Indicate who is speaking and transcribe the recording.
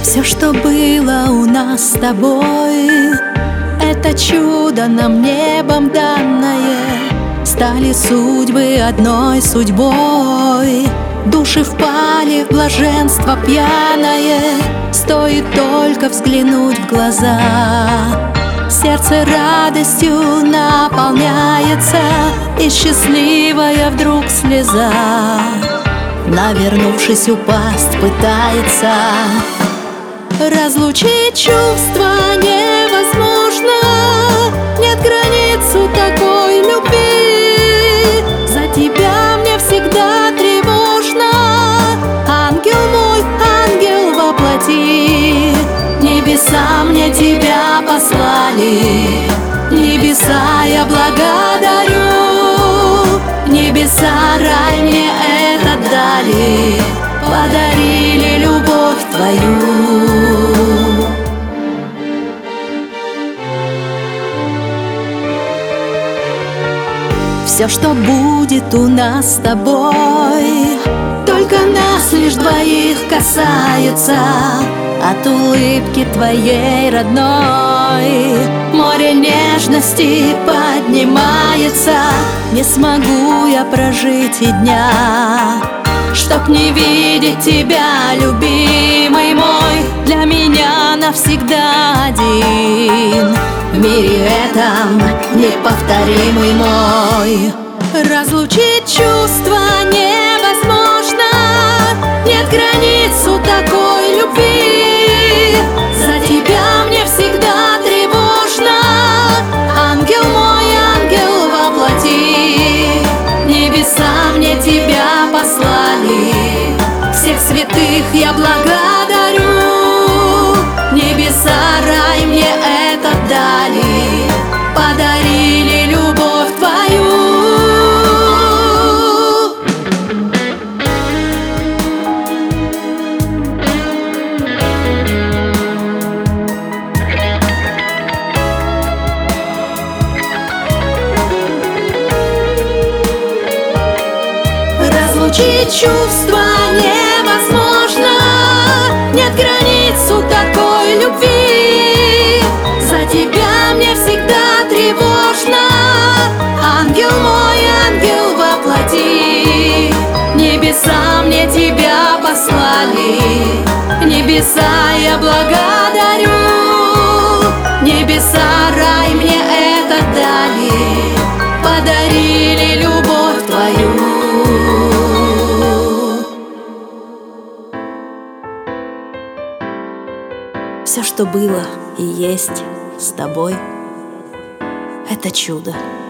Speaker 1: Все, что было у нас с тобой, это чудо нам небом данное. Стали судьбы одной судьбой, души впали в блаженство пьяное. Стоит только взглянуть в глаза, сердце радостью наполняется, и счастливая вдруг слеза, навернувшись, упасть пытается. Разлучить чувства невозможно, нет границ у такой любви. За тебя мне всегда тревожно, ангел мой, ангел во плоти. Небеса мне тебя послали, небеса я благодарю. Небеса рай мне этот дали, подарили любовь твою. Все, что будет у нас с тобой, только нас лишь двоих касается. От улыбки твоей родной море нежности поднимается. Не смогу я прожить и дня, чтоб не видеть тебя, любимый мой. Для меня навсегда один, в мире этом неповторимый мой. Разлучить чувства невозможно, нет границ у такой любви. За тебя мне всегда тревожно, ангел мой, ангел во плоти. Небеса мне тебя послали, всех святых я благодарю. Небеса рай мне этот дали, подарили любовь твою. Разлучить чувства невозможно, нет границ у такой любви. За тебя мне всегда тревожно, ангел мой, ангел во плоти. Небеса мне тебя послали, небеса я благодарю. Небеса рай мне этот дали, подарили любовь твою. Все, что было и есть с тобой, это чудо.